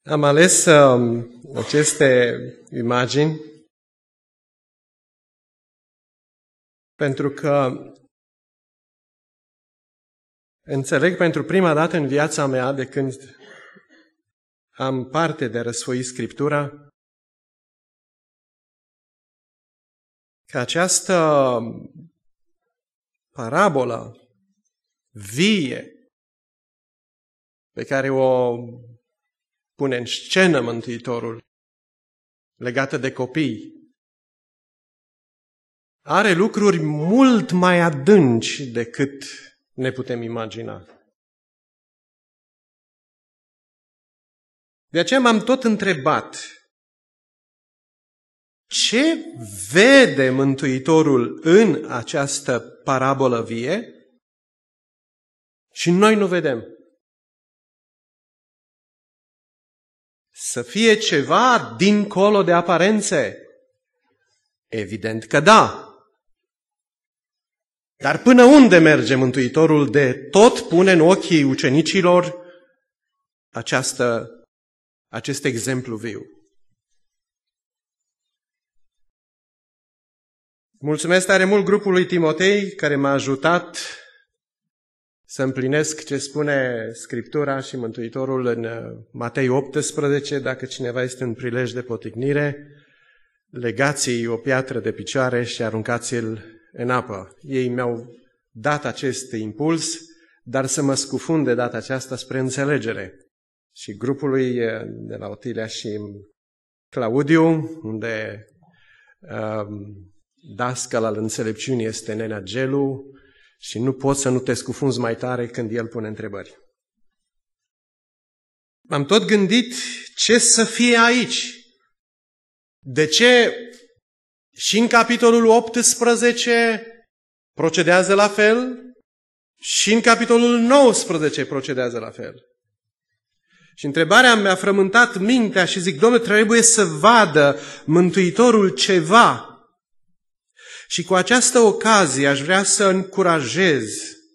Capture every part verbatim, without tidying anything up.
Am ales uh, aceste imagini pentru că înțeleg pentru prima dată în viața mea, de când am parte de a răsfoi Scriptura, că această parabolă vie pe care o pune în scenă Mântuitorul, legată de copii, are lucruri mult mai adânci decât ne putem imagina. De aceea m-am tot întrebat, ce vede Mântuitorul în această parabolă vie și noi nu vedem? Să fie ceva dincolo de aparențe? Evident că da. Dar până unde merge Mântuitorul de tot pune în ochii ucenicilor această, acest exemplu viu? Mulțumesc tare mult grupului Timotei care m-a ajutat să împlinesc ce spune Scriptura și Mântuitorul în Matei optsprezece, dacă cineva este în prilej de poticnire, legați-i o piatră de picioare și aruncați-l în apă. Ei mi-au dat acest impuls, dar să mă scufund de data aceasta spre înțelegere. Și grupului de la Otilia și Claudiu, unde um, dascăl al înțelepciunii este nenea Gelu, și nu poți să nu te scufunzi mai tare când el pune întrebări. M-am tot gândit ce să fie aici. De ce și în capitolul optsprezece procedează la fel și în capitolul nouăsprezece procedează la fel. Și întrebarea mi-a frământat mintea și zic, Domnule, trebuie să vadă Mântuitorul ceva. Și cu această ocazie aș vrea să încurajez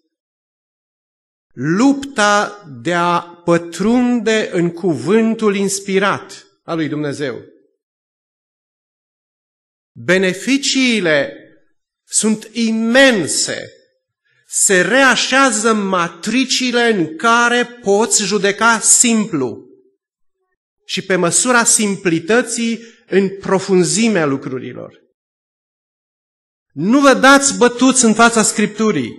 lupta de a pătrunde în cuvântul inspirat al lui Dumnezeu. Beneficiile sunt imense. Se reașează matricile în care poți judeca simplu și pe măsura simplității în profunzimea lucrurilor. Nu vă dați bătuți în fața Scripturii.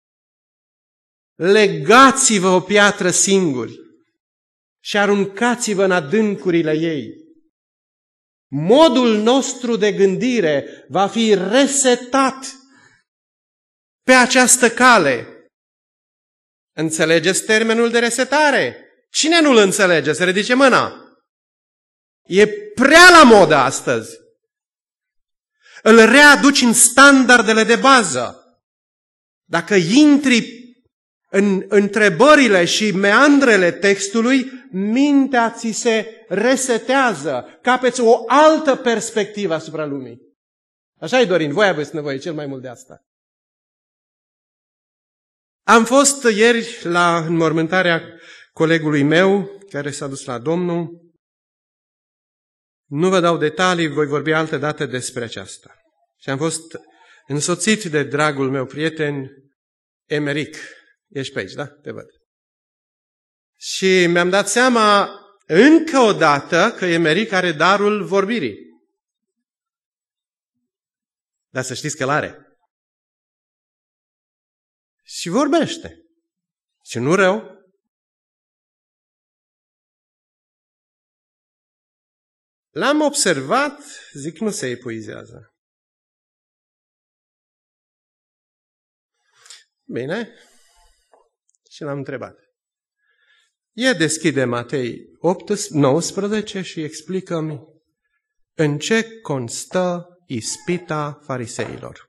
Legați-vă o piatră singuri și aruncați-vă în adâncurile ei. Modul nostru de gândire va fi resetat pe această cale. Înțelegeți termenul de resetare? Cine nu-l înțelege? Să ridice mâna. E prea la modă astăzi. Îl readuci în standardele de bază. Dacă intri în întrebările și meandrele textului, mintea ți se resetează, capeți o altă perspectivă asupra lumii. Așa-i, Dorin, voi aveți nevoie cel mai mult de asta. Am fost ieri la înmormântarea colegului meu, care s-a dus la Domnul. Nu vă dau detalii, voi vorbi altă dată despre aceasta. Și am fost însoțit de dragul meu prieten, Emeric. Ești pe aici, da? Te văd. Și mi-am dat seama încă o dată că Emeric are darul vorbirii. Dar să știți că l-are. Și vorbește. Și nu rău. L-am observat, zic, nu se epuizează. Bine. Și l-am întrebat. E deschide Matei nouăsprezece și explică-mi în ce constă ispita fariseilor.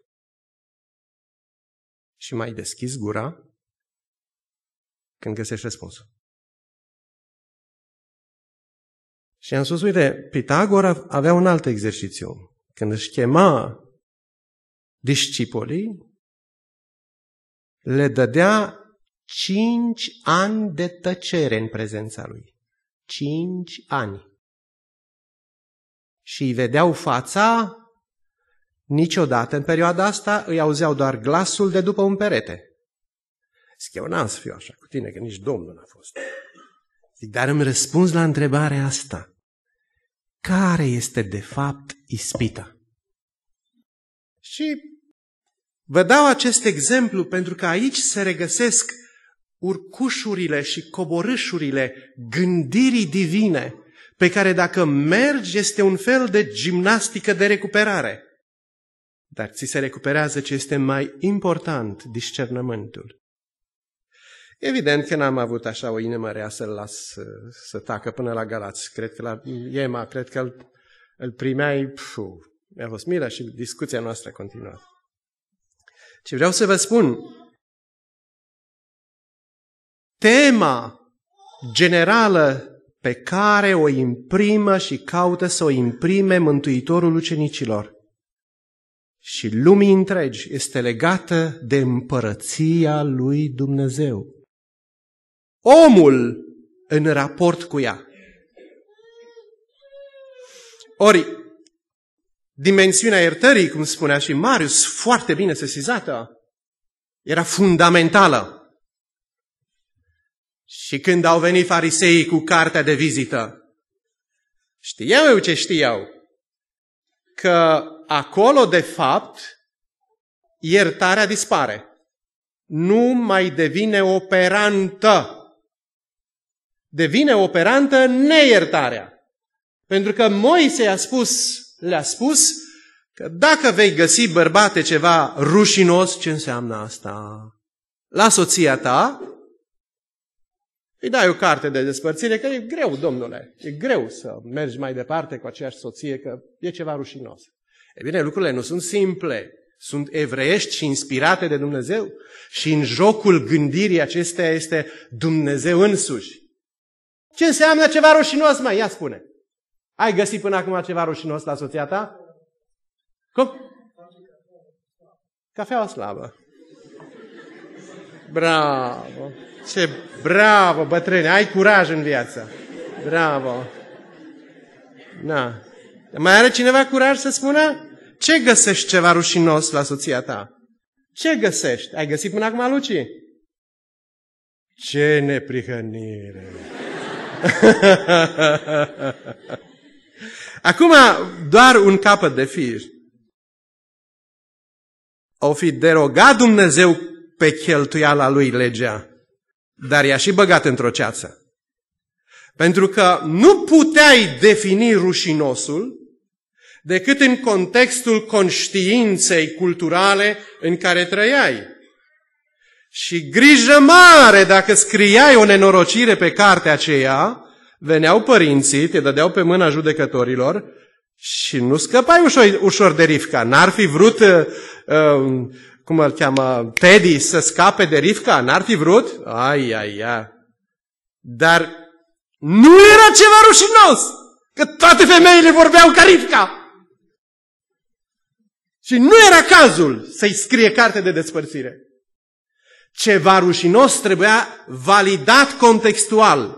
Și mai deschis gura când găsești răspunsul. Și am spus, uite, Pitagora avea un alt exercițiu. Când își chema discipolii, le dădea cinci ani de tăcere în prezența lui. cinci ani. Și îi vedeau fața, niciodată în perioada asta îi auzeau doar glasul de după un perete. Zic, eu n-am să fiu așa cu tine, că nici Domnul n-a fost. Zic, dar îmi răspunzi la întrebarea asta. Care este de fapt ispita? Și vă dau acest exemplu pentru că aici se regăsesc urcușurile și coborâșurile gândirii divine, pe care dacă mergi este un fel de gimnastică de recuperare. Dar ți se recuperează ce este mai important, discernământul. Evident că n-am avut așa o inimă rea să-l las să, să tacă până la Galați. Cred că la Ema, cred că îl, îl primeai, puh, mi-a fost milă și discuția noastră continuă. Ce vreau să vă spun, tema generală pe care o imprimă și caută să o imprime Mântuitorul ucenicilor și lumii întregi este legată de împărăția lui Dumnezeu. Omul în raport cu ea. Ori, dimensiunea iertării, cum spunea și Marius, foarte bine sesizată, era fundamentală. Și când au venit fariseii cu cartea de vizită, știau eu ce știau? Că acolo, de fapt, iertarea dispare. Nu mai devine operantă. Devine operantă neiertarea. Pentru că Moise a spus, le-a spus că dacă vei găsi, bărbate, ceva rușinos, ce înseamnă asta? La soția ta, îi dai o carte de despărțire, că e greu, domnule, e greu să mergi mai departe cu aceeași soție, că e ceva rușinos. E bine, lucrurile nu sunt simple, sunt evreiești și inspirate de Dumnezeu și în jocul gândirii acesteia este Dumnezeu însuși. Ce înseamnă ceva rușinos, mai? Ia spune. Ai găsit până acum ceva rușinos la soția ta? Cum? Cafeaua slabă. Bravo! Ce bravo, bătrâne! Ai curaj în viață! Bravo! Na. Mai are cineva curaj să spună? Ce găsești ceva rușinos la soția ta? Ce găsești? Ai găsit până acum, Luci? Ce neprihănire! Acum, doar un capăt de fir. O fi derogat Dumnezeu pe cheltuiala lui legea, dar i-a și băgat într-o ceață. Pentru că nu puteai defini rușinosul decât în contextul conștiinței culturale în care trăiai. Și grijă mare dacă scriai o nenorocire pe cartea aceea, veneau părinții, te dădeau pe mâna judecătorilor și nu scăpai ușor, ușor de Rivca. N-ar fi vrut, uh, uh, cum îl cheamă, Teddy să scape de Rivca? N-ar fi vrut? Ai, ai, ai. Dar nu era ceva rușinos, că toate femeile vorbeau ca Rivca. Și nu era cazul să-i scrie carte de despărțire. Ceva rușinos trebuia validat contextual.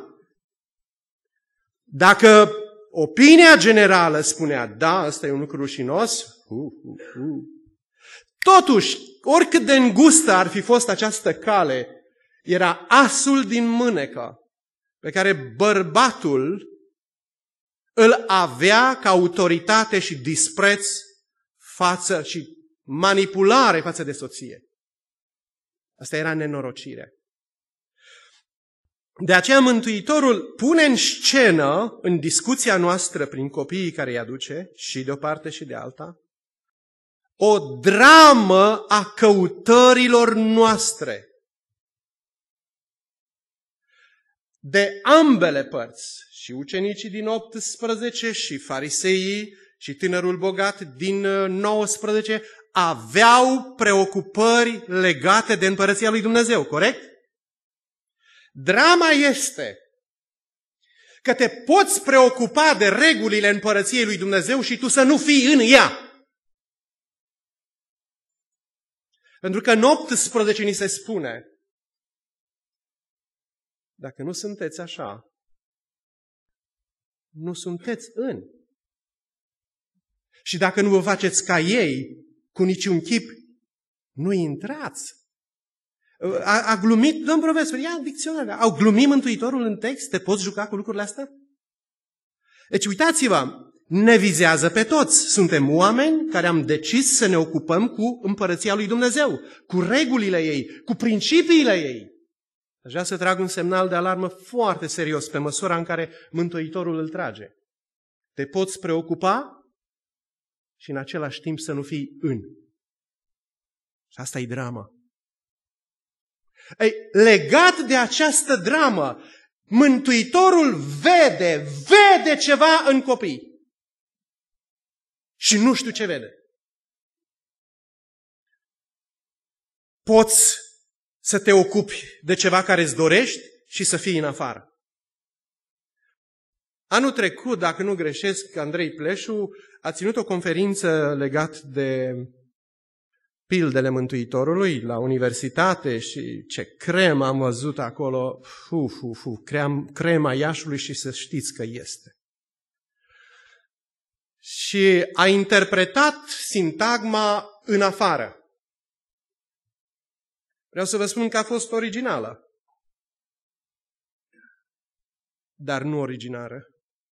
Dacă opinia generală spunea, da, ăsta e un lucru rușinos, uh, uh, uh. Totuși, oricât de îngustă ar fi fost această cale, era asul din mânecă pe care bărbatul îl avea ca autoritate și dispreț față și manipulare față de soție. Asta era nenorocirea. De aceea Mântuitorul pune în scenă, în discuția noastră prin copiii care îi aduce, și de o parte și de alta, o dramă a căutărilor noastre. De ambele părți, și ucenicii din optsprezece, și fariseii, și tânărul bogat din nouăsprezece, aveau preocupări legate de împărăția lui Dumnezeu, corect? Drama este că te poți preocupa de regulile împărăției lui Dumnezeu și tu să nu fii în ea. Pentru că în optsprezece ni se spune, dacă nu sunteți așa, nu sunteți în. Și dacă nu vă faceți ca ei, cu niciun chip, nu intrați. A, a glumit, domn profesor, ia dicționare. Au glumit Mântuitorul în text? Te poți juca cu lucrurile astea? Deci uitați-vă, ne vizează pe toți. Suntem oameni care am decis să ne ocupăm cu împărăția lui Dumnezeu, cu regulile ei, cu principiile ei. Aș vrea să trag un semnal de alarmă foarte serios pe măsura în care Mântuitorul îl trage. Te poți preocupa și în același timp să nu fii în. Și asta e drama. Ei, legat de această dramă, Mântuitorul vede, vede ceva în copii. Și nu știu ce vede. Poți să te ocupi de ceva care îți dorești și să fii în afară. Anul trecut, dacă nu greșesc, Andrei Pleșu a ținut o conferință legat de pildele Mântuitorului la universitate și ce cremă am văzut acolo, uf, uf, uf, crema Iașului și să știți că este. Și a interpretat sintagma în afară. Vreau să vă spun că a fost originală, dar nu originară.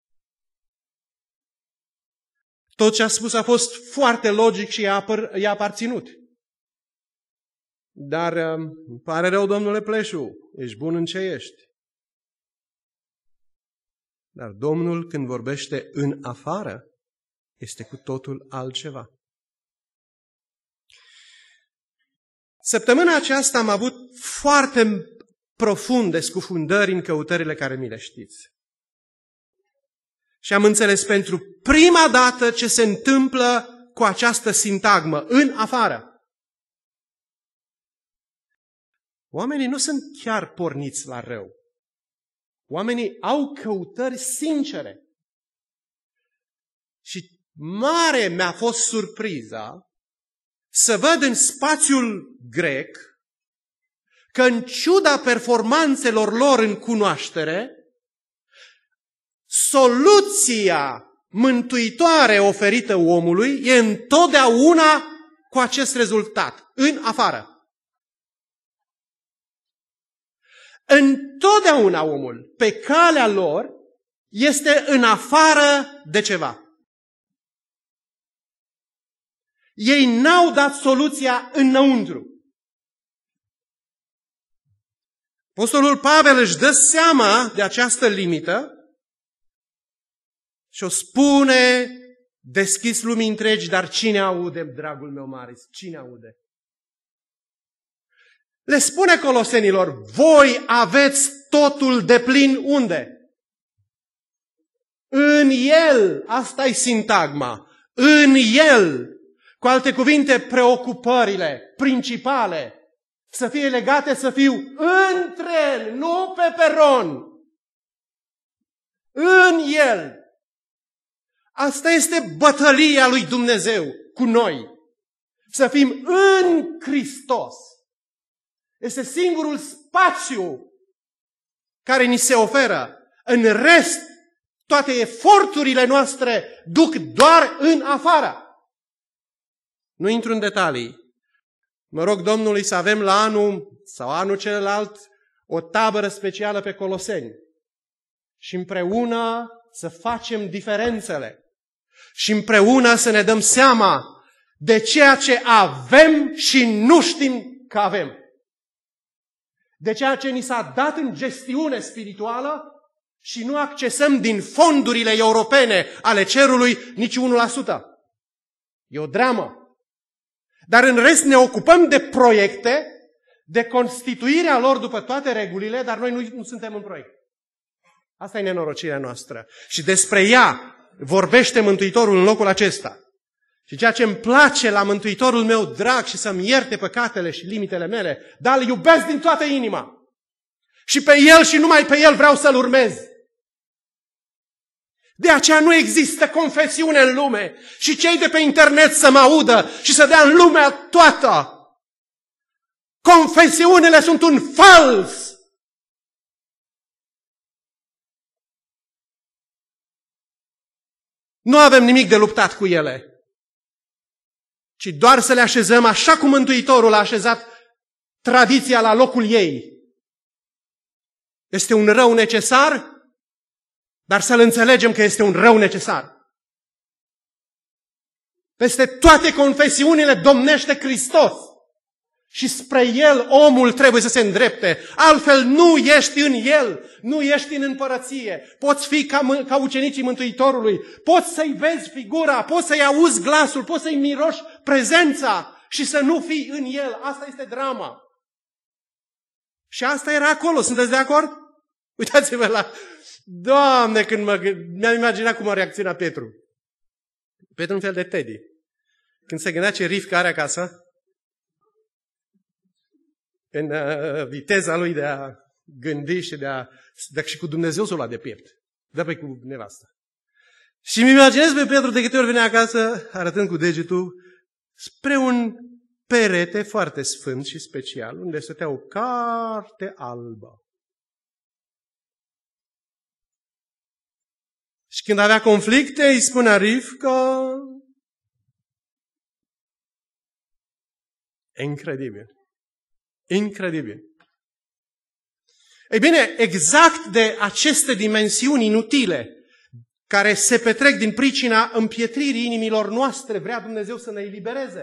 Tot ce a spus a fost foarte logic și i-a, apăr- i-a aparținut. Dar îmi pare rău, domnule Pleșu, ești bun în ce ești. Dar Domnul, când vorbește în afară, este cu totul altceva. Săptămâna aceasta am avut foarte profunde scufundări în căutările care mi le știți. Și am înțeles pentru prima dată ce se întâmplă cu această sintagmă, în afară. Oamenii nu sunt chiar porniți la rău. Oamenii au căutări sincere. Și mare mi-a fost surpriza să văd în spațiul grec că în ciuda performanțelor lor în cunoaștere, soluția mântuitoare oferită omului e întotdeauna cu acest rezultat, în afară. Întotdeauna omul, pe calea lor, este în afară de ceva. Ei n-au dat soluția înăuntru. Apostolul Pavel își dă seama de această limită și o spune deschis lumii întregi, dar cine aude, dragul meu Maris? Cine aude? Le spune colosenilor, voi aveți totul deplin unde? În El, asta e sintagma, în El. Cu alte cuvinte, preocupările principale să fie legate, să fiu între El, nu pe peron. În El. Asta este bătălia lui Dumnezeu cu noi. Să fim în Hristos. Este singurul spațiu care ni se oferă. În rest, toate eforturile noastre duc doar în afară. Nu intru în detalii. Mă rog Domnului să avem la anul sau anul celălalt o tabără specială pe Coloseni. Și împreună să facem diferențele. Și împreună să ne dăm seama de ceea ce avem și nu știm că avem. De ceea ce ni s-a dat în gestiune spirituală și nu accesăm din fondurile europene ale cerului nici unu la sută. E o dramă. Dar în rest ne ocupăm de proiecte, de constituirea lor după toate regulile, dar noi nu, nu suntem în proiect. Asta e nenorocirea noastră. Și despre ea vorbește Mântuitorul în locul acesta. Și ceea ce îmi place la Mântuitorul meu drag și să-mi ierte păcatele și limitele mele, dar îl iubesc din toată inima. Și pe El și numai pe El vreau să-L urmez. De aceea nu există confesiune în lume și cei de pe internet să mă audă și să dea în lumea toată. Confesiunile sunt un fals. Nu avem nimic de luptat cu ele, ci doar să le așezăm așa cum Mântuitorul a așezat tradiția la locul ei. Este un rău necesar, dar să-l înțelegem că este un rău necesar. Peste toate confesiunile domnește Hristos și spre El omul trebuie să se îndrepte. Altfel nu ești în El, nu ești în împărăție. Poți fi ca, ca ucenicii Mântuitorului, poți să-i vezi figura, poți să-i auzi glasul, poți să-i miroși prezența și să nu fii în El. Asta este drama. Și asta era acolo. Sunteți de acord? Uitați-vă la... Doamne, când mă... mi-am imaginat cum a reacționat Petru. Petru un fel de Teddy. Când se gândea ce Rivka are acasă, în uh, viteza lui de a gândi și de a... De, și cu Dumnezeu s-o lua de piept. Dă pe cu nevastă. Și mi imaginez pe Petru de câte ori venea acasă, arătând cu degetul, spre un perete foarte sfânt și special, unde stătea o carte albă. Și când avea conflicte, îi spunea Rivka... Incredibil. Incredibil. Ei bine, exact de aceste dimensiuni inutile care se petrec din pricina împietririi inimilor noastre, vrea Dumnezeu să ne elibereze.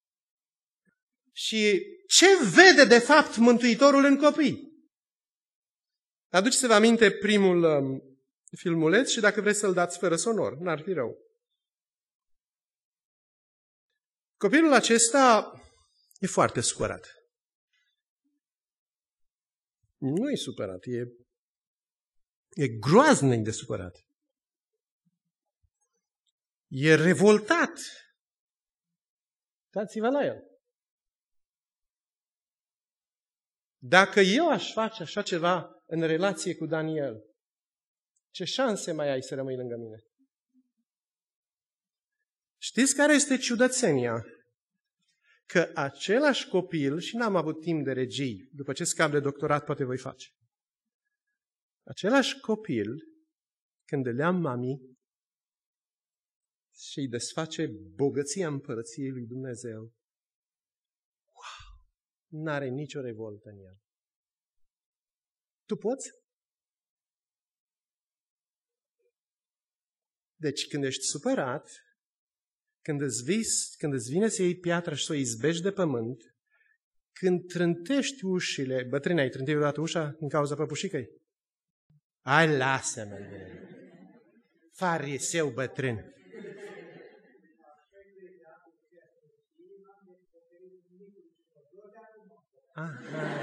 Și ce vede de fapt Mântuitorul în copii? Aduceți-vă aminte primul um, filmuleț și dacă vreți să-l dați fără sonor, n-ar fi rău. Copilul acesta e foarte supărat. Nu e supărat, e, e groaznic de supărat. E revoltat. Uitați-vă la el. Dacă eu aș face așa ceva în relație cu Daniel, ce șanse mai ai să rămâi lângă mine? Știți care este ciudățenia? Că același copil, și n-am avut timp de regii, după ce scap de doctorat poate voi face, același copil, când îl ia mami și îi desface bogăția împărăției lui Dumnezeu, wow, n-are nicio revoltă în el. Tu poți? Deci când ești supărat, când îți, vis, când îți vine să iei piatră și să o izbești de pământ, când trântești ușile, bătrâne, ai trântit odată ușa din cauza păpușicăi? Hai, lasă-mă! Fariseu bătrân! Aha.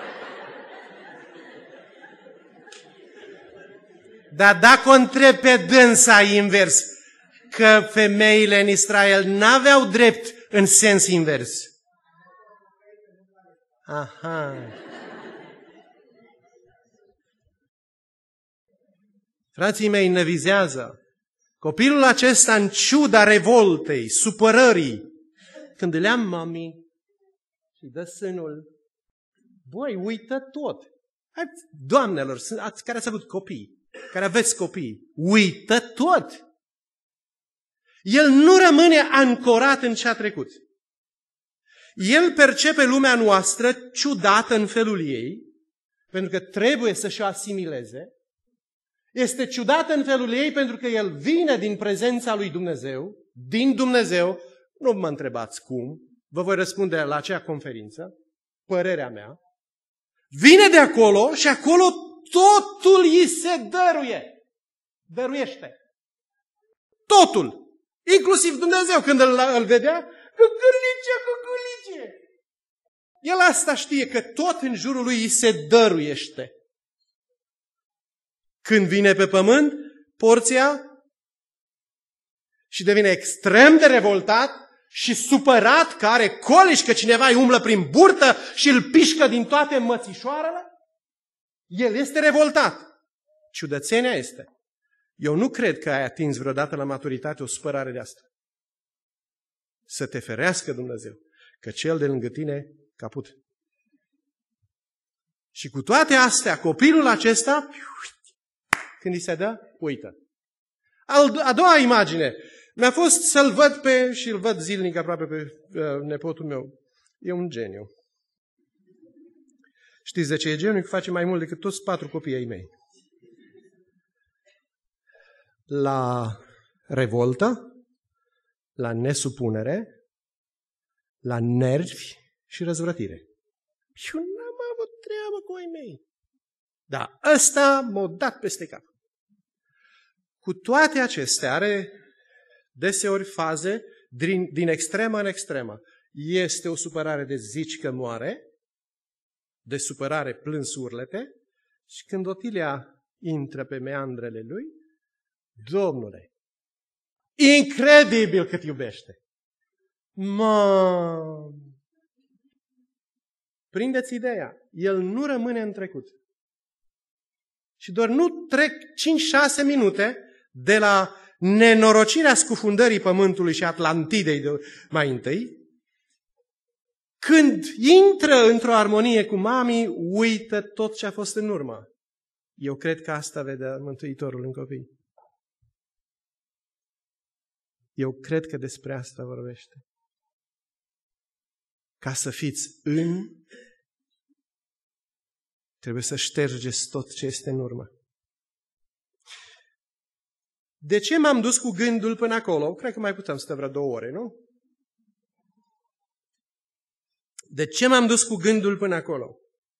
Dar dacă o întreb pe dânsa invers, că femeile în Israel n-aveau drept în sens invers. Aha. Frații mei, ne vizează. Copilul acesta, în ciuda revoltei, supărării, când îl ia mami și dă sânul, băi, uită tot. Hai, doamnelor, care ați avut copii, care aveți copii, uită tot. El nu rămâne ancorat în ce a trecut. El percepe lumea noastră ciudată în felul ei, pentru că trebuie să-și o asimileze. Este ciudată în felul ei pentru că el vine din prezența lui Dumnezeu, din Dumnezeu. Nu mă întrebați cum, vă voi răspunde la acea conferință, părerea mea. Vine de acolo și acolo totul îi se dăruie. Dăruiește. Totul. Inclusiv Dumnezeu, când îl, îl vedea, cuculice, cuculice. El asta știe, că tot în jurul lui îi se dăruiește. Când vine pe pământ, porția, și devine extrem de revoltat și supărat, că are colici, că cineva îi umblă prin burtă și îl pișcă din toate mățișoarele, el este revoltat. Ciudățenia este: eu nu cred că ai atins vreodată la maturitate o supărare de asta. Să te ferească Dumnezeu, că cel de lângă tine caput. Și cu toate astea, copilul acesta, când îi se dă, uită. A doua imagine. Mi-a fost să-l văd pe, și îl văd zilnic aproape pe uh, nepotul meu. E un geniu. Știți de ce e geniu? Că face mai mult decât toți patru copii ai mei. La revoltă, la nesupunere, la nervi și răzvrătire. Eu n-am avut treabă cu ai mei. Dar ăsta m-a dat peste cap. Cu toate acestea are deseori faze din, din extremă în extremă. Este o supărare de zici că moare, de supărare plâns urlete, și când Otilia intră pe meandrele lui, Domnule, incredibil cât iubește! Mă! Prindeți ideea, el nu rămâne în trecut. Și doar nu trec cinci șase minute de la nenorocirea scufundării pământului și Atlantidei de mai întâi, când intră într-o armonie cu mami, uită tot ce a fost în urmă. Eu cred că asta vede Mântuitorul în copii. Eu cred că despre asta vorbește. Ca să fiți în, trebuie să ștergeți tot ce este în urmă. De ce m-am dus cu gândul până acolo? Cred că mai putem să vreo două ore, nu? De ce m-am dus cu gândul până acolo?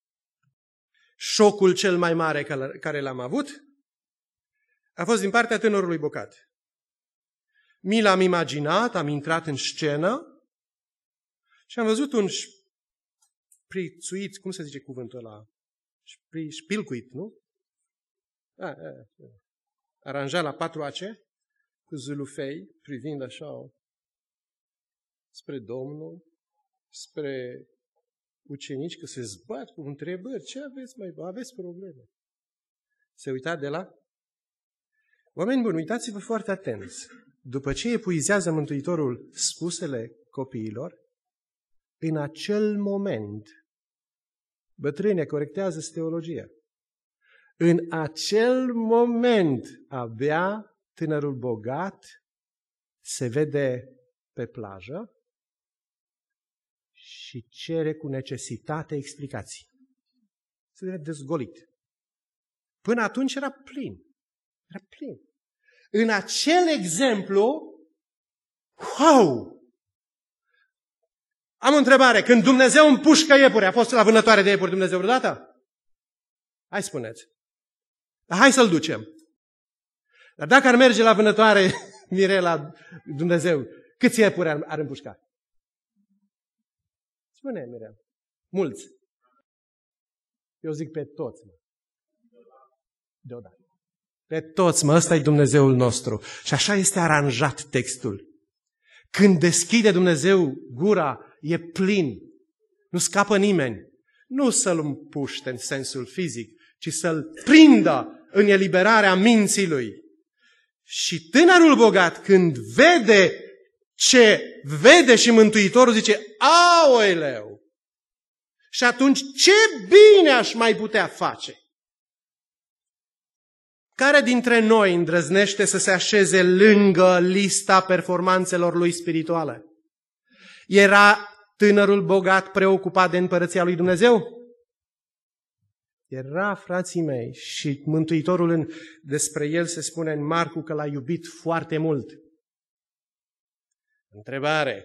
Șocul cel mai mare care l-am avut a fost din partea tânărului bogat. Mi l-am imaginat, am intrat în scenă și am văzut un șprițuit, cum se zice cuvântul ăla? Șpilcuit, nu? A, a, a. Aranjat la patru ace, cu zulufei, privind așa spre Domnul, spre ucenici, că se zbat cu întrebări. Ce aveți, mai? Aveți probleme? Se uita de la... Oameni buni, uitați-vă foarte atenți. După ce epuizează Mântuitorul spusele copiilor, în acel moment, bătrâne, corectează teologia. În acel moment, abia tânărul bogat se vede pe plajă și cere cu necesitate explicații. Se vede dezgolit. Până atunci era plin. Era plin. În acel exemplu, wow! Am o întrebare. Când Dumnezeu împușcă iepuri, a fost la vânătoare de iepuri Dumnezeu vreodată? Hai spuneți. Dar hai să-l ducem. Dar dacă ar merge la vânătoare Mirela Dumnezeu, câți iepuri ar, ar împușca? Spune, Mirela. Mulți. Eu zic pe toți, mă. Deodată. Pe toți, mă, ăsta e Dumnezeul nostru. Și așa este aranjat textul. Când deschide Dumnezeu gura, e plin. Nu scapă nimeni. Nu să-l împuște în sensul fizic, ci să-l prindă în eliberarea minții lui. Și tânărul bogat, când vede ce vede și Mântuitorul, zice, aoleu! Și atunci ce bine aș mai putea face? Care dintre noi îndrăznește să se așeze lângă lista performanțelor lui spirituale? Era tânărul bogat preocupat de împărăția lui Dumnezeu? Era, frații mei, și Mântuitorul în, despre el se spune în Marcu că l-a iubit foarte mult. Întrebare.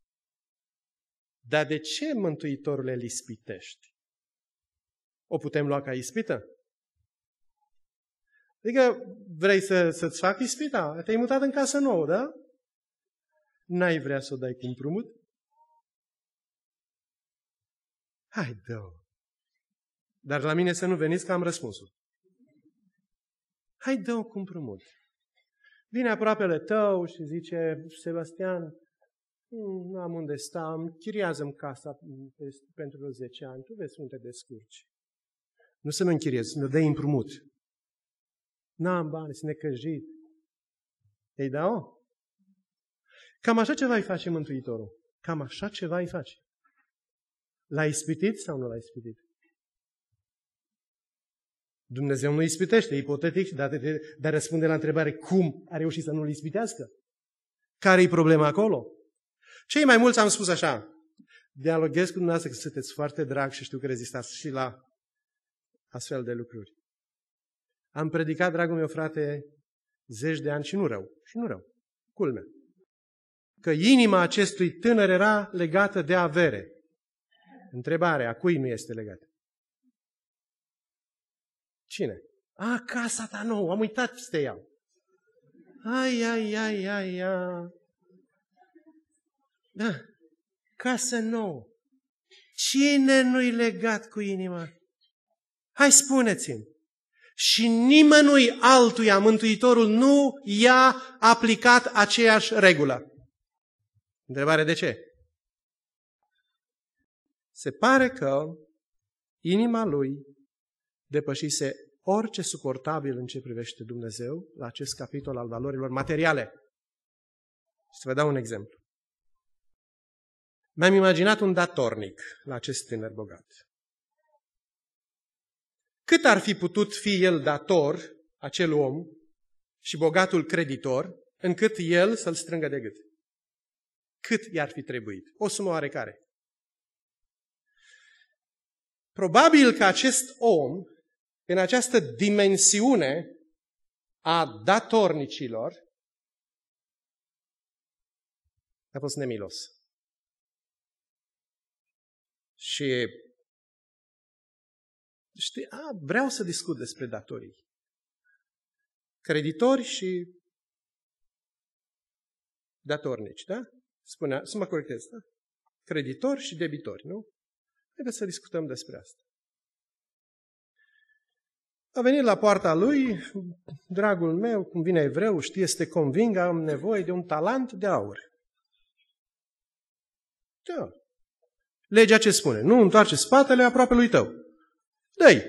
Dar de ce Mântuitorul îl ispitești? O putem lua ca ispită? Adică vrei să, să-ți fac ispita? Te-ai mutat în casă nouă, da? N-ai vrea să o dai cu împrumut? Hai, dă-o. Dar la mine să nu veniți că am răspunsul. Hai, dă-o cu împrumut. Vine aproapele tău și zice, Sebastian, nu am unde sta, închiriază-mi casa pentru vreo zece ani, tu vezi unde te descurci. Nu să mă închiriezi, să-mi dai împrumut. N-am bani, sunt necăjit. Ei dau? Cam așa ceva îi face Mântuitorul. Cam așa ceva îi face. L-a ispitit sau nu l-a ispitit? Dumnezeu nu ispitește, ipotetic, dar, dar răspunde la întrebare cum a reușit să nu-l ispitească. Care-i problema acolo? Cei mai mulți am spus așa, dialoghez cu dumneavoastră că sunteți foarte drag și știu că rezistați și la astfel de lucruri. Am predicat, dragul meu frate, zeci de ani și nu rău, și nu rău, culmea. Că inima acestui tânăr era legată de avere. Întrebare, a cui nu este legată? Cine? A, casa ta nouă, am uitat să te iau. Ai, ai, ai, ai, ai. Da, casă nouă. Cine nu-i legat cu inima? Hai, spuneți-mi. Și nimănui altuia Mântuitorul nu i-a aplicat aceeași regulă. Întrebare, de ce? Se pare că inima lui depășise orice suportabil în ce privește Dumnezeu la acest capitol al valorilor materiale. Să vă dau un exemplu. Mi-am imaginat un datornic la acest tânăr bogat. Cât ar fi putut fi el dator, acel om, și bogatul creditor, încât el să-l strângă de gât? Cât i-ar fi trebuit? O sumă oarecare. Probabil că acest om, în această dimensiune a datornicilor, a fost nemilos. Și știi, a, vreau să discut despre datorii. Creditori și datornici, da? Spunea, să mă corectez, da? Creditori și debitori, nu? Haideți să discutăm despre asta. A venit la poarta lui, dragul meu, cum vine evreu, știe, să te conving, am nevoie de un talent de aur. Da. Legea ce spune? Nu întoarce spatele aproapelui tău. Dă-i.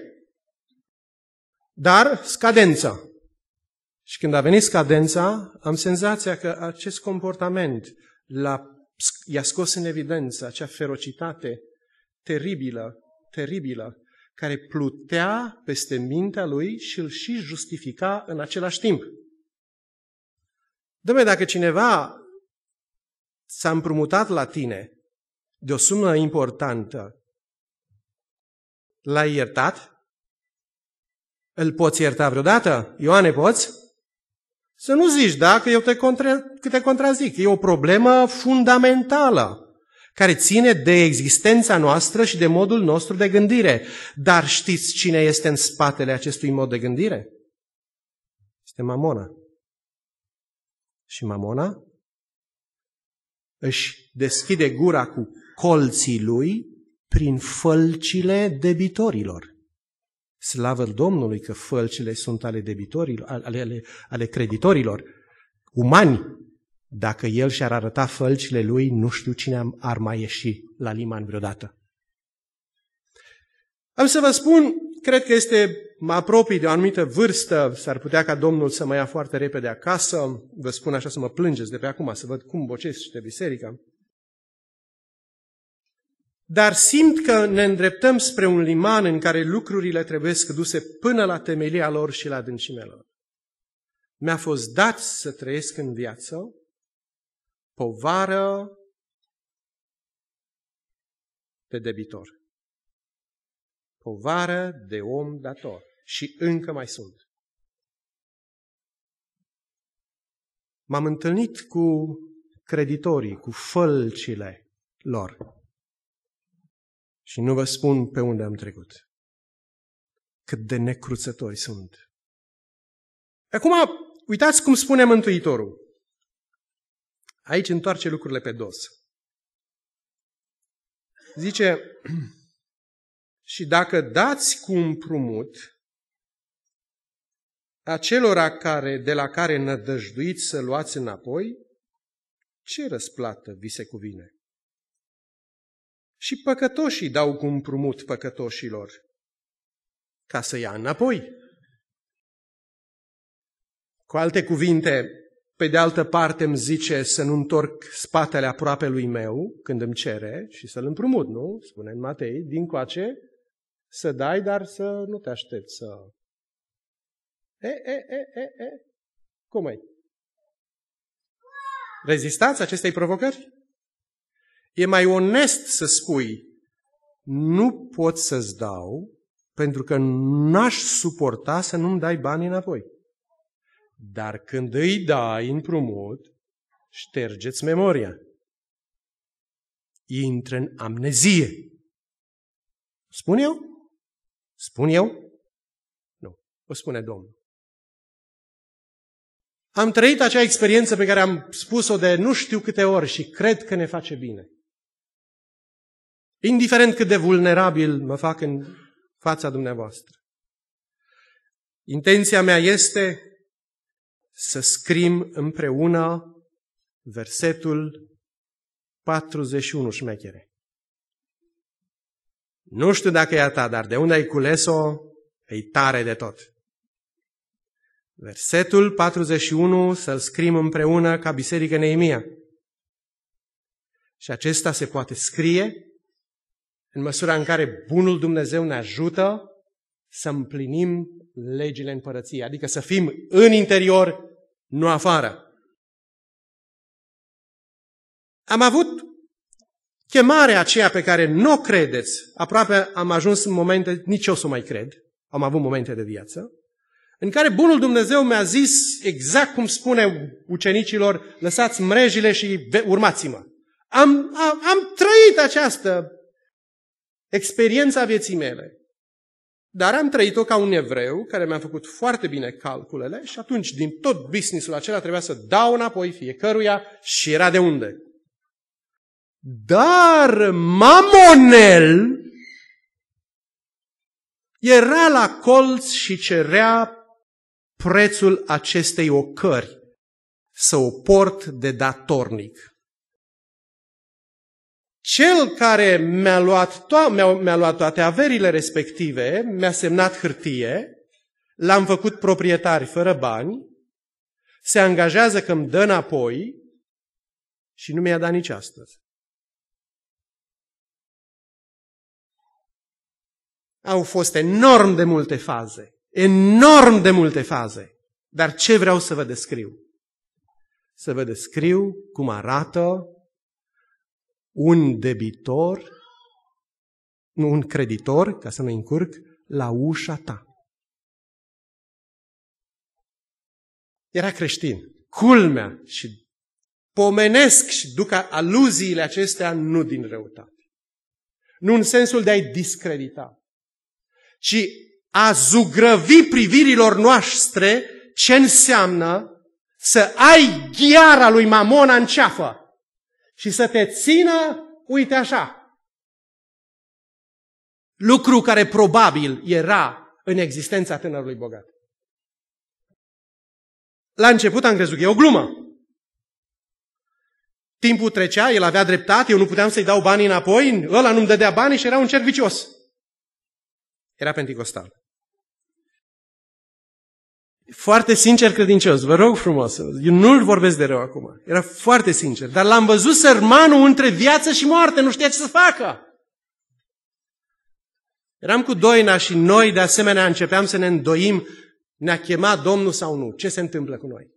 Dar scadența. Și când a venit scadența, am senzația că acest comportament l-a, i-a scos în evidență acea ferocitate teribilă, teribilă, care plutea peste mintea lui și îl și justifica în același timp. Dă-mi, dacă cineva s-a împrumutat la tine de o sumă importantă, l-ai iertat? Îl poți ierta vreodată? Ioane, poți? Să nu zici, da, că eu te, contra, că te contrazic. E o problemă fundamentală care ține de existența noastră și de modul nostru de gândire. Dar știți cine este în spatele acestui mod de gândire? Este Mamona. Și Mamona își deschide gura cu colții lui prin fălcile debitorilor. Slavă Domnului că fălcile sunt ale debitorilor, ale, ale, ale creditorilor umani. Dacă el și-ar arăta fălcile lui, nu știu cine ar mai ieși la liman vreodată. Am să vă spun, cred că este, mă apropii de o anumită vârstă, s-ar putea ca Domnul să mă ia foarte repede acasă, vă spun așa să mă plângeți de pe acum, să văd cum bocește biserica. Dar simt că ne îndreptăm spre un liman în care lucrurile trebuie să duse până la temelia lor și la adâncimea lor. Mi-a fost dat să trăiesc în viață povară de debitor. Povară de om dator. Și încă mai sunt. M-am întâlnit cu creditorii, cu fălcile lor. Și nu vă spun pe unde am trecut. Cât de necruțători sunt. Acum, uitați cum spune Mântuitorul. Aici întoarce lucrurile pe dos. Zice, și dacă dați cu împrumut acelora care, de la care nădăjduiți să luați înapoi, ce răsplată vi se cuvine? Și păcătoșii dau cu împrumut păcătoșilor ca să ia înapoi. Cu alte cuvinte, pe de altă parte îmi zice să nu întorc spatele aproapelui meu când îmi cere și să-l împrumut, nu? Spune în Matei, dincoace să dai, dar să nu te aștepți să E, e, e, e, e. Cum e? Rezistați acestei provocări? E mai onest să spui, nu pot să-ți dau pentru că n-aș suporta să nu-mi dai bani înapoi. Dar când îi dai împrumut, ștergeți memoria. Intră în amnezie. Spun eu? Spun eu? Nu. O spune Domnul. Am trăit acea experiență pe care am spus-o de nu știu câte ori și cred că ne face bine. Indiferent cât de vulnerabil mă fac în fața dumneavoastră. Intenția mea este să scrim împreună versetul patruzeci și unu, șmechere. Nu știu dacă e a ta, dar de unde ai cules-o, e tare de tot. Versetul patruzeci și unu să-l scrim împreună ca Biserică Neemia. Și acesta se poate scrie în măsura în care bunul Dumnezeu ne ajută să împlinim legile împărăției, adică să fim în interior, nu afară. Am avut chemarea aceea pe care nu o credeți, aproape am ajuns în momente, nici eu să o mai cred, am avut momente de viață, în care bunul Dumnezeu mi-a zis exact cum spune ucenicilor, lăsați mrejile și urmați-mă. Am, am, am trăit această experiența vieții mele. Dar am trăit-o ca un evreu care mi-a făcut foarte bine calculele și atunci din tot business-ul acela trebuia să dau înapoi fiecăruia și era de unde. Dar Mamonel era la colț și cerea prețul acestei ocări, să o port de datornic. Cel care mi-a luat, to- mi-a, mi-a luat toate averile respective, mi-a semnat hârtie, l-am făcut proprietari fără bani, se angajează că îmi dă înapoi și nu mi-a dat nici astăzi. Au fost enorm de multe faze, enorm de multe faze, dar ce vreau să vă descriu? Să vă descriu cum arată un debitor, nu un creditor, ca să nu încurc, la ușa ta. Era creștin. Culmea și pomenesc și duc aluziile acestea nu din răutate. Nu în sensul de a-i discredita, ci a zugrăvi privirilor noastre ce înseamnă să ai ghiara lui Mamona în ceafă și să te țină, uite așa. Lucru care probabil era în existența tânărului bogat. La început am crezut că e o glumă. Timpul trecea, el avea dreptate, eu nu puteam să-i dau banii înapoi, ăla nu-mi dădea banii și era un cerc vicios. Era penticostal. Foarte sincer credincios, vă rog frumos, eu nu-l vorbesc de rău acum, era foarte sincer, dar l-am văzut sărmanul între viață și moarte, nu știa ce să facă. Eram cu Doina și noi de asemenea începeam să ne îndoim, ne-a chemat Domnul sau nu, ce se întâmplă cu noi.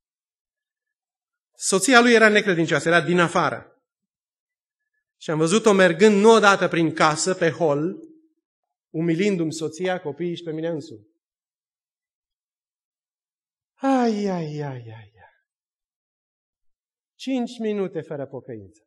Soția lui era necredincioasă, era din afară. Și am văzut-o mergând nu odată prin casă, pe hol, umilindu-mi soția, copiii și pe mine însumi. Ai, ai, ai, ai, ai. Cinci minute fără pocăință.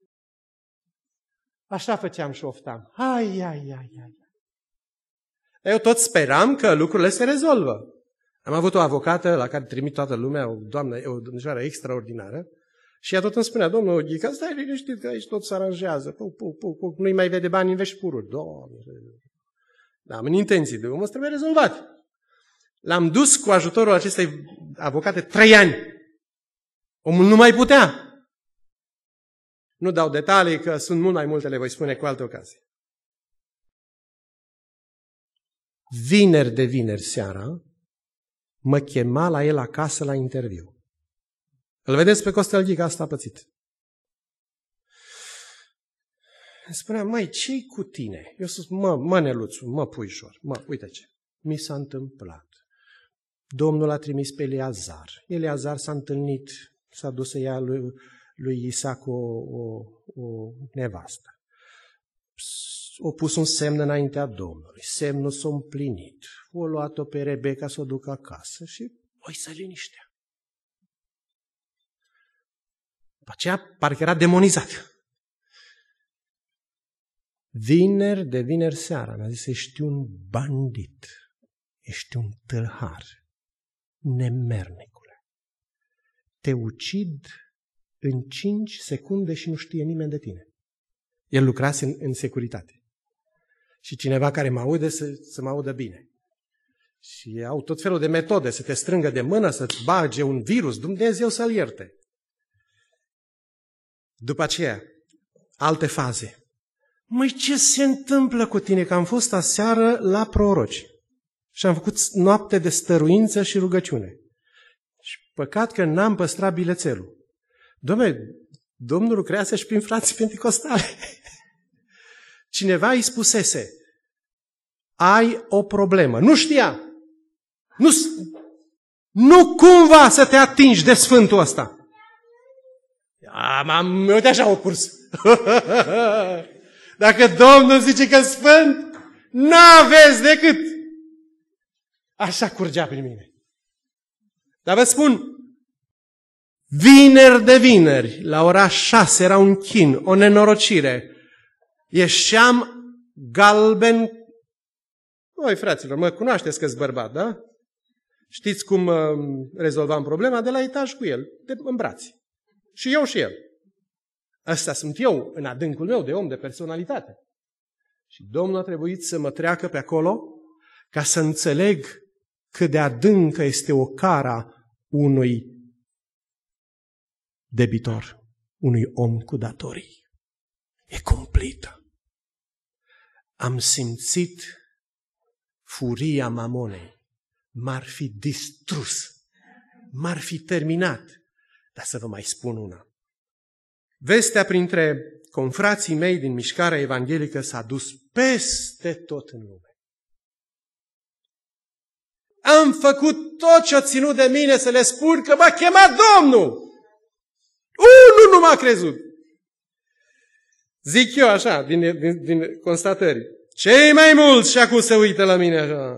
Așa făceam și oftam. Ai, ai, ai, ai. Eu tot speram că lucrurile se rezolvă. Am avut o avocată la care trimit toată lumea, o doamnă, o domnișoară extraordinară, și ea tot îmi spunea, domnul Ghica, stai liniștit că aici tot se aranjează, pu, pu, pu, pu, nu-i mai vede bani în veșpururi. Doamne, da, în intenții de omul trebuie rezolvat. L-am dus cu ajutorul acestei avocate trei ani. Omul nu mai putea. Nu dau detalii, că sunt mult mai multe, le voi spune cu alte ocazii. Vineri de vineri seara, mă chema la el acasă la interviu. Îl vedeți pe Costel Ghica, asta a pățit. Îmi spunea, măi, ce-i cu tine? Eu spus, mă, mă, Neluțu, mă, puișor, mă, uite ce. Mi s-a întâmplat. Domnul a trimis pe Eleazar. Eleazar s-a întâlnit, s-a dus să ia lui, lui Isaac o, o, o nevastă. O pus un semn înaintea Domnului. Semnul s-a împlinit. O luat-o pe Rebecca să o ducă acasă și oi să liniștea. După aceea, parcă era demonizat. Vineri de vineri seara mi-a zis, ești un bandit, ești un tâlhar, nemernicule. Te ucid în cinci secunde și nu știe nimeni de tine. El lucrase în, în securitate. Și cineva care mă aude să, să mă audă bine. Și au tot felul de metode, să te strângă de mână, să-ți bage un virus, Dumnezeu să-l ierte. După aceea, alte faze. Măi, ce se întâmplă cu tine? Că am fost aseară la proroci și am făcut noapte de stăruință și rugăciune. Și păcat că n-am păstrat bilețelul. Dom'le, Domnul lucrează și prin frații penticostale. Cineva îi spusese, ai o problemă. Nu știa. Nu, nu cumva să te atingi de Sfântul ăsta. M-am, uite așa o curs. Dacă Domnul zice că Sfânt, n-aveți decât. Așa curgea prin mine. Dar vă spun, vineri de vineri, la ora șase era un chin, o nenorocire. Ieșeam galben. Voi, fraților, mă cunoașteți că-s bărbat, da? Știți cum uh, rezolvam problema? De la etaj cu el, de, în brațe. Și eu și el. Ăsta sunt eu, în adâncul meu de om, de personalitate. Și Domnul a trebuit să mă treacă pe acolo ca să înțeleg cât de adâncă este o cara unui debitor, unui om cu datorii. E cumplită. Am simțit furia mamonei. M-ar fi distrus. M-ar fi terminat. Dar să vă mai spun una. Vestea printre confrații mei din mișcarea evanghelică s-a dus peste tot în lume. Am făcut tot ce-a ținut de mine să le spun că m-a chemat Domnul. Unul nu m-a crezut. Zic eu așa, din, din, din constatări. Cei mai mulți și acum se uită la mine așa.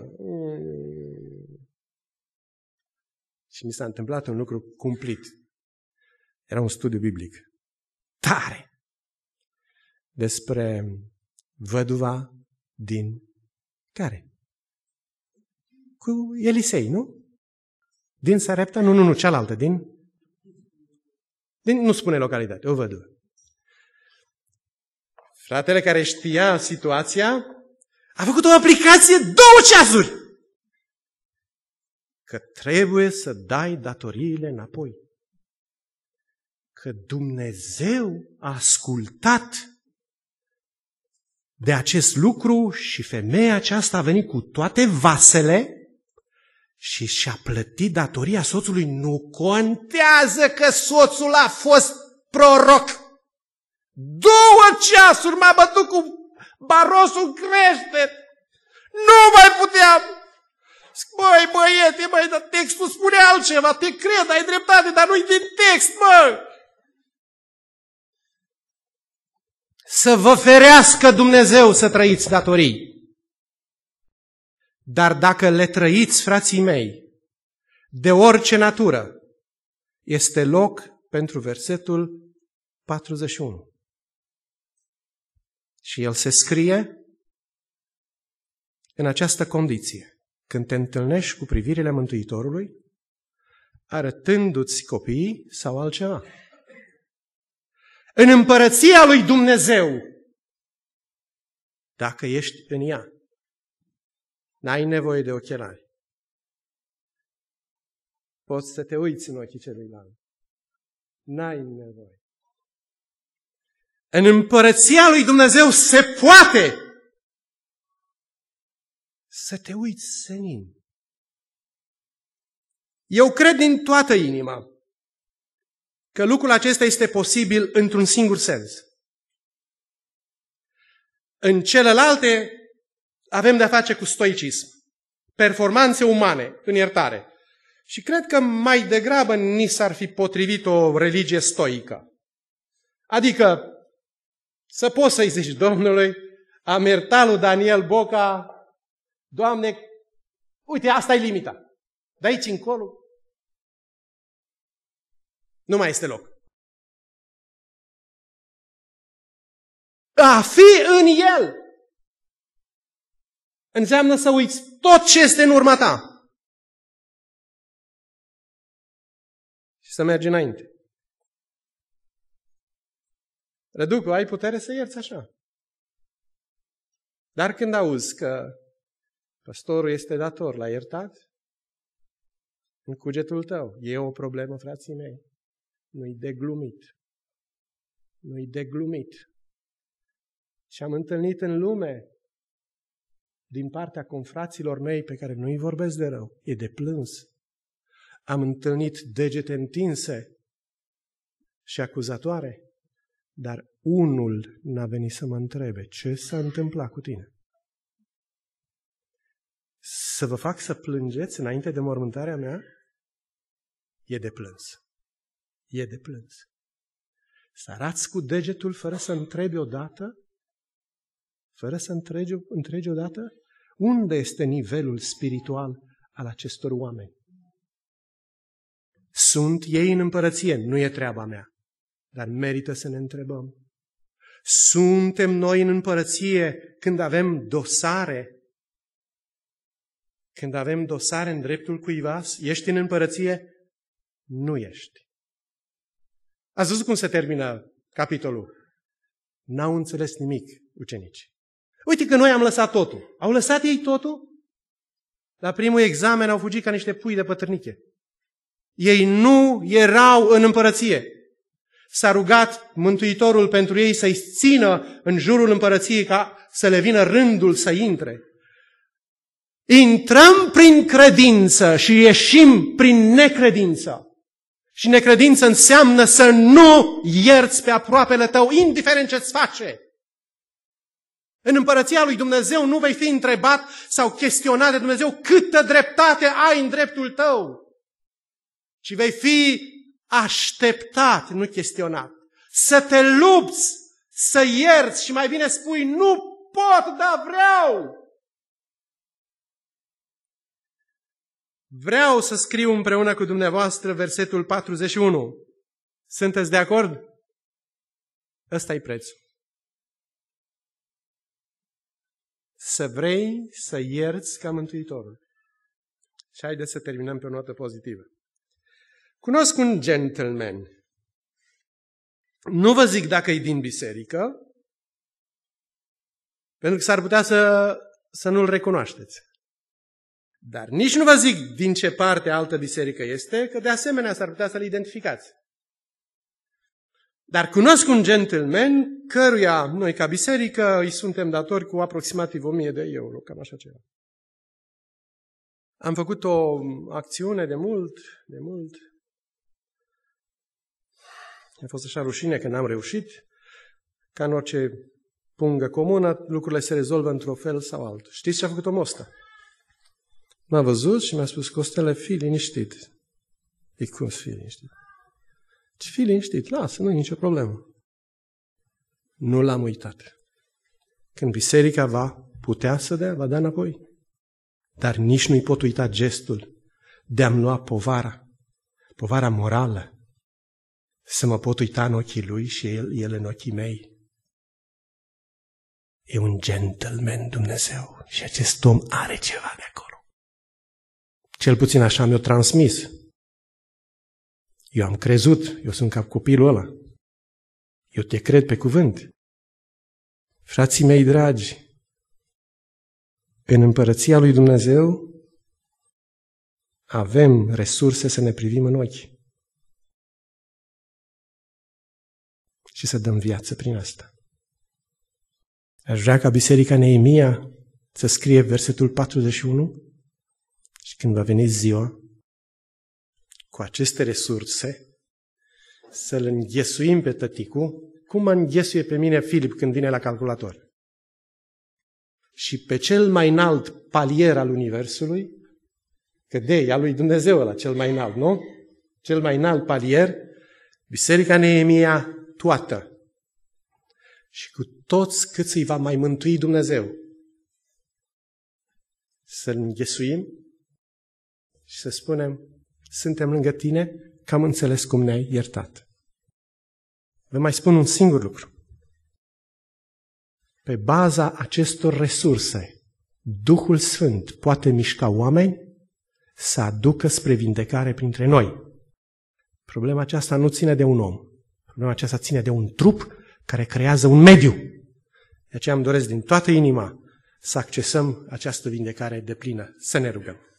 Și mi s-a întâmplat un lucru cumplit. Era un studiu biblic. Tare! Despre văduva din care? Cu Elisei, nu? Din Sarepta? Nu, nu, nu, cealaltă, din... din nu spune localitate, o văduvă. Fratele care știa situația a făcut o aplicație două ceasuri. Că trebuie să dai datoriile înapoi. Că Dumnezeu a ascultat de acest lucru și femeia aceasta a venit cu toate vasele și și-a plătit datoria soțului. Nu contează că soțul a fost proroc. Două ceasuri m-a bătut cu barosul crește. Nu mai puteam. Băi, băiete, băi, dar textul spune altceva. Te cred, ai dreptate, dar nu-i din text, mă. Să vă ferească Dumnezeu să trăiți datorii. Dar dacă le trăiți, frații mei, de orice natură, este loc pentru versetul patruzeci și unu. Și el se scrie în această condiție. Când te întâlnești cu privirile Mântuitorului, arătându-ți copiii sau altceva. În împărăția lui Dumnezeu, dacă ești în ea, n-ai nevoie de ochelari. Poți să te uiți în ochii celuilalt. N-ai nevoie. În împărăția lui Dumnezeu se poate să te uiți senin. Eu cred din toată inima că lucrul acesta este posibil într-un singur sens. În celelalte avem de-a face cu stoicism, performanțe umane în iertare. Și cred că mai degrabă ni s-ar fi potrivit o religie stoică. Adică să poți să-i zici Domnului, am iertat lui Daniel Boca, Doamne, uite, asta e limita. De aici încolo nu mai este loc. A fi în El înseamnă să uiți tot ce este în urma ta și să mergi înainte. Răducu, ai putere să ierți așa. Dar când auzi că păstorul este dator la iertat, în cugetul tău e o problemă, frații mei. Nu-i de glumit. Nu-i de glumit. Și am întâlnit în lume, din partea confraților mei pe care nu-i vorbesc de rău, e de plâns. Am întâlnit degete întinse și acuzatoare, dar unul n-a venit să mă întrebe ce s-a întâmplat cu tine. Să vă fac să plângeți înainte de mormântarea mea? E de plâns. E de plâns. Să arați cu degetul fără să întrebi odată? Fără să întregi, întregi odată? Unde este nivelul spiritual al acestor oameni? Sunt ei în împărăție? Nu e treaba mea. Dar merită să ne întrebăm. Suntem noi în împărăție când avem dosare? Când avem dosare în dreptul cuiva? Ești în împărăție? Nu ești. Ați văzut cum se termină capitolul? N-au înțeles nimic ucenicii. Uite că noi am lăsat totul. Au lăsat ei totul? La primul examen au fugit ca niște pui de pătrâniche. Ei nu erau în împărăție. S-a rugat Mântuitorul pentru ei să-i țină în jurul împărăției ca să le vină rândul să intre. Intrăm prin credință și ieșim prin necredință. Și necredință înseamnă să nu ierți pe aproapele tău, indiferent ce-ți face. În împărăția lui Dumnezeu nu vei fi întrebat sau chestionat de Dumnezeu câtă dreptate ai în dreptul tău, ci vei fi așteptat, nu chestionat. Să te lupți, să ierți și mai bine spui, nu pot, dar vreau. Vreau să scriu împreună cu dumneavoastră versetul patruzeci și unu. Sunteți de acord? Ăsta e prețul. Să vrei să ierți ca Mântuitorul. Și haideți să terminăm pe o notă pozitivă. Cunosc un gentleman. Nu vă zic dacă e din biserică, pentru că s-ar putea să, să nu-l recunoașteți. Dar nici nu vă zic din ce parte altă biserică este, că de asemenea s-ar putea să-l identificați. Dar cunosc un gentleman căruia noi ca biserică îi suntem datori cu aproximativ o mie de euro, cam așa ceva. Am făcut o acțiune de mult, de mult. A fost așa rușine că n-am reușit. Ca în orice pungă comună, lucrurile se rezolvă într-un fel sau altul. Știți ce a făcut omul ăsta? M-a văzut și mi-a spus, Costele, fii liniștit. E cum să fii liniștit? Ce fii liniștit? Lasă, nu e nicio problemă. Nu l-am uitat. Când biserica va putea să dea, va da înapoi. Dar nici nu-i pot uita gestul de a-mi lua povara, povara morală, să mă pot uita în ochii lui și el, el în ochii mei. E un gentleman Dumnezeu și acest om are ceva de acolo. Cel puțin așa mi-o transmis. Eu am crezut, eu sunt ca copilul ăla. Eu te cred pe cuvânt. Frații mei dragi, în împărăția lui Dumnezeu avem resurse să ne privim în ochi și să dăm viață prin asta. Aș vrea ca Biserica Neemia să scrie versetul patruzeci și unu și când va veni ziua, cu aceste resurse, să-l înghesuim pe tăticu, cum mă înghesuie pe mine Filip când vine la calculator. Și pe cel mai înalt palier al Universului, Că de ea lui Dumnezeu ăla, cel mai înalt, nu? Cel mai înalt palier, Biserica Neemia toată. Și cu toți cât îi va mai mântui Dumnezeu. Să-L înghesuim și să spunem, suntem lângă tine, că am înțeles cum ne-ai iertat. Vă mai spun un singur lucru. Pe baza acestor resurse, Duhul Sfânt poate mișca oameni să aducă spre vindecare printre noi. Problema aceasta nu ține de un om. Problema aceasta ține de un trup care creează un mediu. De aceea îmi doresc din toată inima să accesăm această vindecare deplină. Să ne rugăm.